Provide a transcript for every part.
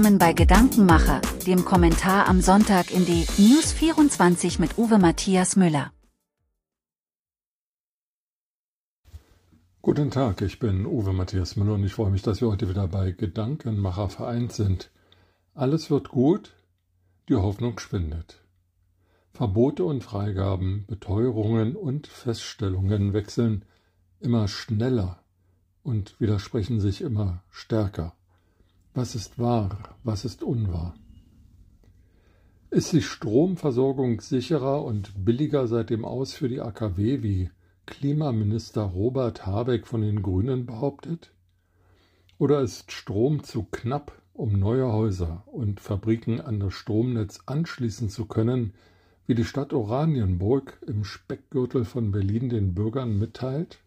willkommen bei Gedankenmacher, dem Kommentar am Sonntag in die News 24 mit Uwe Matthias Müller. Guten Tag, ich bin Uwe Matthias Müller und ich freue mich, dass wir heute wieder bei Gedankenmacher vereint sind. Alles wird gut, die Hoffnung schwindet. Verbote und Freigaben, Beteuerungen und Feststellungen wechseln immer schneller und widersprechen sich immer stärker. Was ist wahr, was ist unwahr? Ist die Stromversorgung sicherer und billiger seit dem Aus für die AKW, wie Klimaminister Robert Habeck von den Grünen behauptet? Oder ist Strom zu knapp, um neue Häuser und Fabriken an das Stromnetz anschließen zu können, wie die Stadt Oranienburg im Speckgürtel von Berlin den Bürgern mitteilt?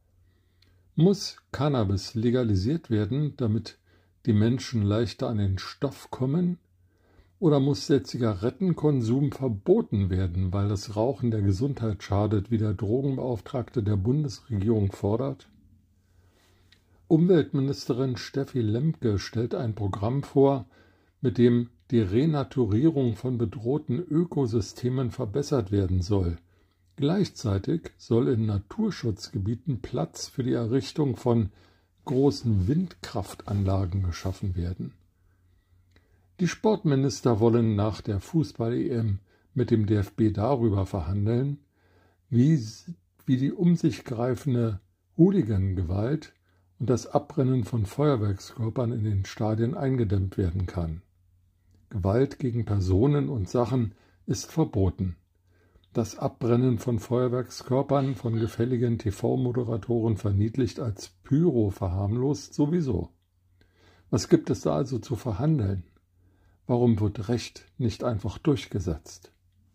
Muss Cannabis legalisiert werden, damit die Menschen leichter an den Stoff kommen? Oder muss der Zigarettenkonsum verboten werden, weil das Rauchen der Gesundheit schadet, wie der Drogenbeauftragte der Bundesregierung fordert? Umweltministerin Steffi Lemke stellt ein Programm vor, mit dem die Renaturierung von bedrohten Ökosystemen verbessert werden soll. Gleichzeitig soll in Naturschutzgebieten Platz für die Errichtung von großen Windkraftanlagen geschaffen werden. Die Sportminister wollen nach der Fußball-EM mit dem DFB darüber verhandeln, wie die um sich greifende Hooligan-Gewalt und das Abbrennen von Feuerwerkskörpern in den Stadien eingedämmt werden kann. Gewalt gegen Personen und Sachen ist verboten. Das Abbrennen von Feuerwerkskörpern von gefälligen TV-Moderatoren verniedlicht als Pyro verharmlost sowieso. Was gibt es da also zu verhandeln? Warum wird Recht nicht einfach durchgesetzt?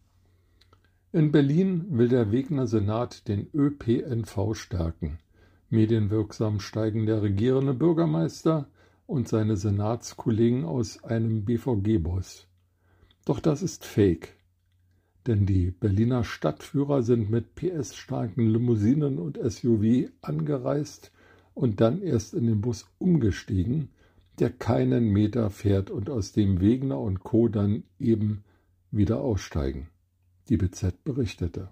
In Berlin will der Wegener Senat den ÖPNV stärken. Medienwirksam steigen der regierende Bürgermeister und seine Senatskollegen aus einem BVG-Bus. Doch das ist Fake. Denn die Berliner Stadtführer sind mit PS-starken Limousinen und SUV angereist und dann erst in den Bus umgestiegen, der keinen Meter fährt und aus dem Wegener und Co. dann eben wieder aussteigen. Die BZ berichtete.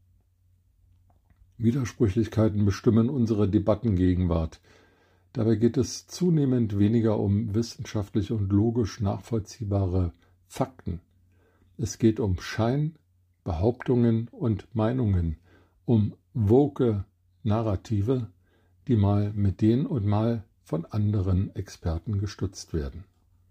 Widersprüchlichkeiten bestimmen unsere Debattengegenwart. Dabei geht es zunehmend weniger um wissenschaftlich und logisch nachvollziehbare Fakten. Es geht um Schein, Behauptungen und Meinungen, um woke Narrative, die mal mit denen und mal von anderen Experten gestützt werden.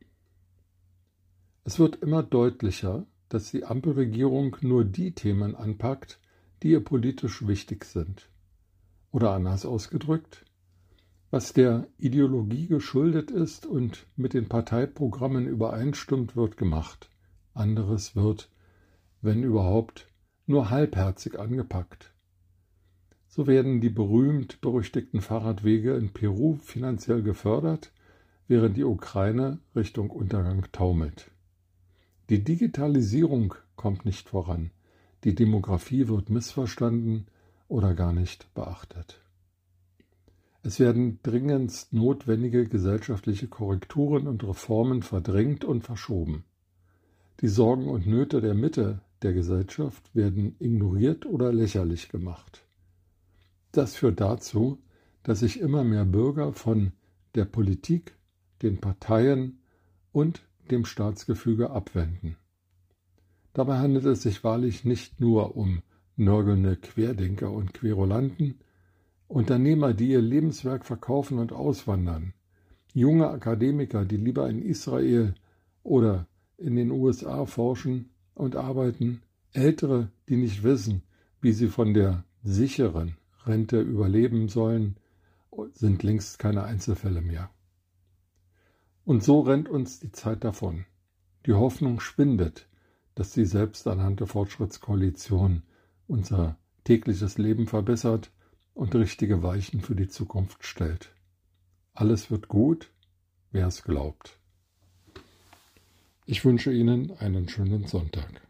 Es wird immer deutlicher, dass die Ampelregierung nur die Themen anpackt, die ihr politisch wichtig sind. Oder anders ausgedrückt, was der Ideologie geschuldet ist und mit den Parteiprogrammen übereinstimmt, wird gemacht. Anderes wird, wenn überhaupt, nur halbherzig angepackt. So werden die berühmt-berüchtigten Fahrradwege in Peru finanziell gefördert, während die Ukraine Richtung Untergang taumelt. Die Digitalisierung kommt nicht voran, die Demografie wird missverstanden oder gar nicht beachtet. Es werden dringendst notwendige gesellschaftliche Korrekturen und Reformen verdrängt und verschoben. Die Sorgen und Nöte der Mitte der Gesellschaft werden ignoriert oder lächerlich gemacht. Das führt dazu, dass sich immer mehr Bürger von der Politik, den Parteien und dem Staatsgefüge abwenden. Dabei handelt es sich wahrlich nicht nur um nörgelnde Querdenker und Querulanten, Unternehmer, die ihr Lebenswerk verkaufen und auswandern, junge Akademiker, die lieber in Israel oder in den USA forschen und arbeiten, Ältere, die nicht wissen, wie sie von der sicheren Rente überleben sollen, sind längst keine Einzelfälle mehr. Und so rennt uns die Zeit davon. Die Hoffnung schwindet, dass die selbsternannte Fortschrittskoalition unser tägliches Leben verbessert und richtige Weichen für die Zukunft stellt. Alles wird gut, wer es glaubt. Ich wünsche Ihnen einen schönen Sonntag.